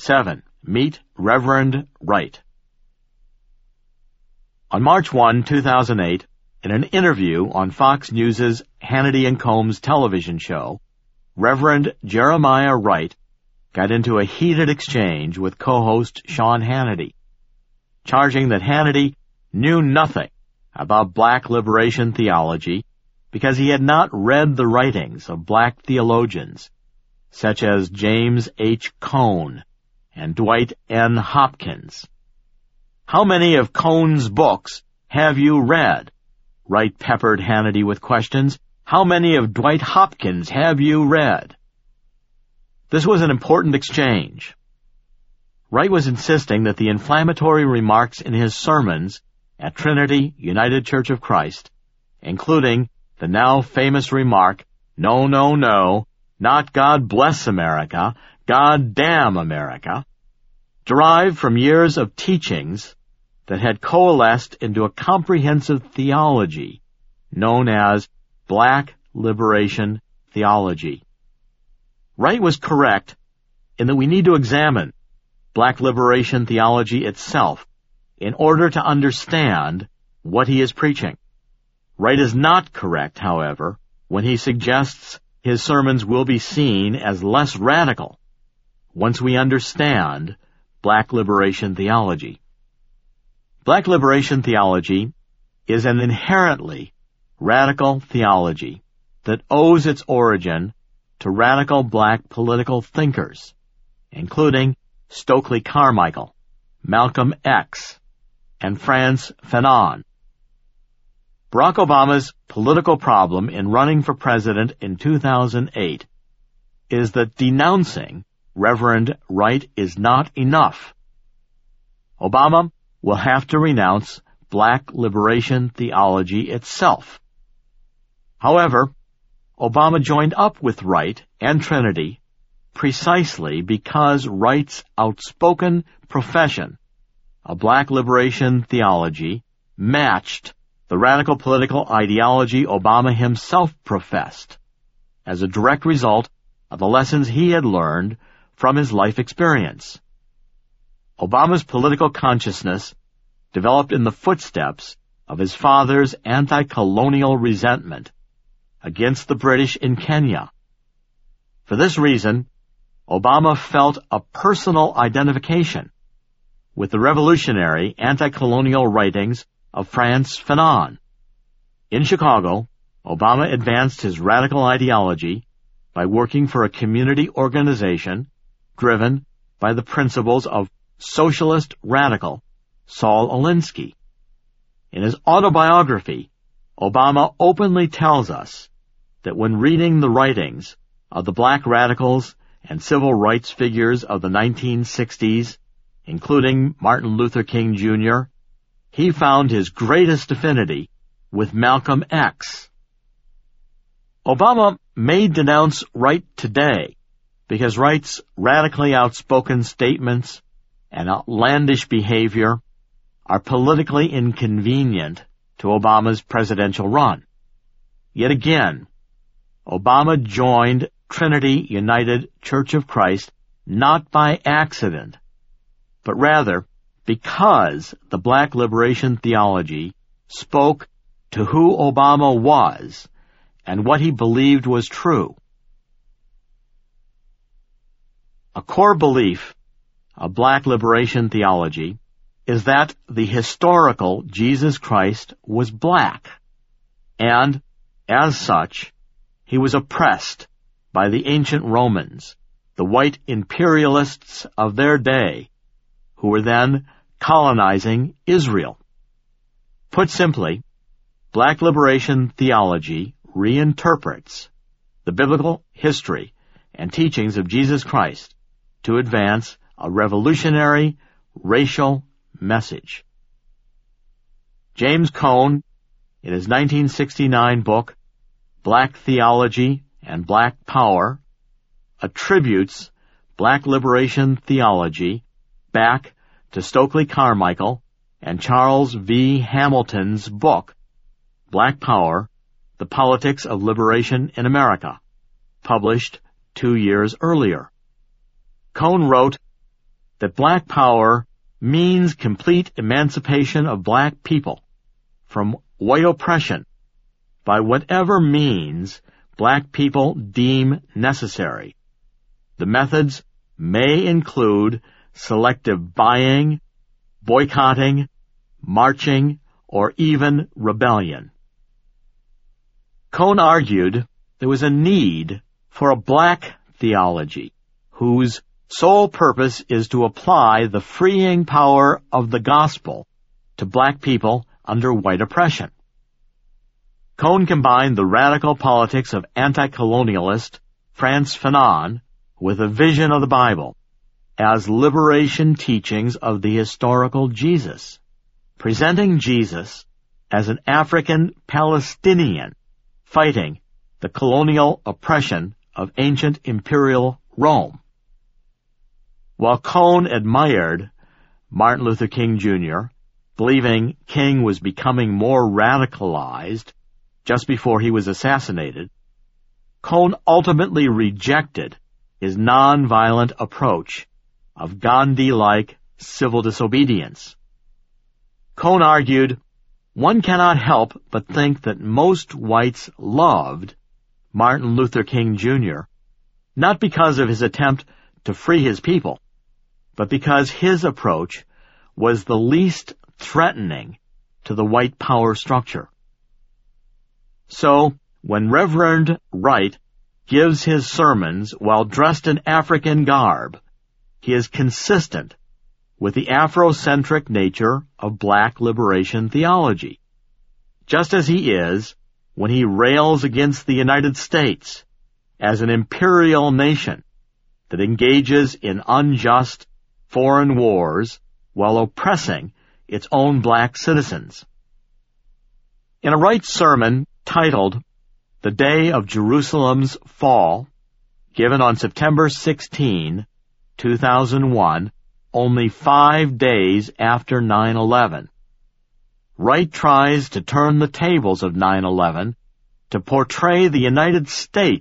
7. Meet Reverend Wright. On March 1, 2008, in an interview on Fox News' Hannity and Combs television show, Reverend Jeremiah Wright got into a heated exchange with co-host Sean Hannity, charging that Hannity knew nothing about black liberation theology because he had not read the writings of black theologians such as James H. Cone and Dwight N. Hopkins. "How many of Cone's books have you read?" Wright peppered Hannity with questions. "How many of Dwight Hopkins have you read?" This was an important exchange. Wright was insisting that the inflammatory remarks in his sermons at Trinity United Church of Christ, including the now famous remark, "No, no, no, not God bless America, God damn America," derived from years of teachings that had coalesced into a comprehensive theology known as Black Liberation Theology. Wright was correct in that we need to examine Black Liberation Theology itself in order to understand what he is preaching. Wright is not correct, however, when he suggests his sermons will be seen as less radical once we understand Black Liberation Theology. Black Liberation Theology is an inherently radical theology that owes its origin to radical black political thinkers, including Stokely Carmichael, Malcolm X, and Frantz Fanon. Barack Obama's political problem in running for president in 2008 is that denouncing Reverend Wright is not enough. Obama will have to renounce Black Liberation Theology itself. However, Obama joined up with Wright and Trinity precisely because Wright's outspoken profession of Black Liberation Theology matched the radical political ideology Obama himself professed as a direct result of the lessons he had learned from his life experience. Obama's political consciousness developed in the footsteps of his father's anti-colonial resentment against the British in Kenya. For this reason, Obama felt a personal identification with the revolutionary anti-colonial writings of Frantz Fanon. In Chicago, Obama advanced his radical ideology by working for a community organization driven by the principles of socialist radical Saul Alinsky. In his autobiography, Obama openly tells us that when reading the writings of the black radicals and civil rights figures of the 1960s, including Martin Luther King Jr., he found his greatest affinity with Malcolm X. Obama may denounce Wright today because Wright's radically outspoken statements and outlandish behavior are politically inconvenient to Obama's presidential run. Yet again, Obama joined Trinity United Church of Christ not by accident, but rather because the Black Liberation Theology spoke to who Obama was and what he believed was true. A core belief of Black Liberation Theology is that the historical Jesus Christ was black, and, as such, he was oppressed by the ancient Romans, the white imperialists of their day, who were then colonizing Israel. Put simply, Black Liberation Theology reinterprets the biblical history and teachings of Jesus Christ to advance a revolutionary racial message. James Cone, in his 1969 book, Black Theology and Black Power, attributes Black Liberation Theology back to Stokely Carmichael and Charles V. Hamilton's book, Black Power, The Politics of Liberation in America, published 2 years earlier. Cone wrote, that black power means complete emancipation of black people from white oppression by whatever means black people deem necessary. The methods may include selective buying, boycotting, marching, or even rebellion. Cone argued there was a need for a black theology whose sole purpose is to apply the freeing power of the gospel to black people under white oppression. Cone combined the radical politics of anti-colonialist Frantz Fanon with a vision of the Bible as liberation teachings of the historical Jesus, presenting Jesus as an African Palestinian fighting the colonial oppression of ancient imperial Rome. While Cone admired Martin Luther King Jr., believing King was becoming more radicalized just before he was assassinated, Cone ultimately rejected his nonviolent approach of Gandhi-like civil disobedience. Cone argued, one cannot help but think that most whites loved Martin Luther King Jr., not because of his attempt to free his people, but because his approach was the least threatening to the white power structure. So, when Reverend Wright gives his sermons while dressed in African garb, he is consistent with the Afrocentric nature of black liberation theology, just as he is when he rails against the United States as an imperial nation that engages in unjust foreign wars while oppressing its own black citizens. In a Wright sermon titled The Day of Jerusalem's Fall, given on September 16, 2001, only 5 days after 9/11, Wright tries to turn the tables of 9/11 to portray the United States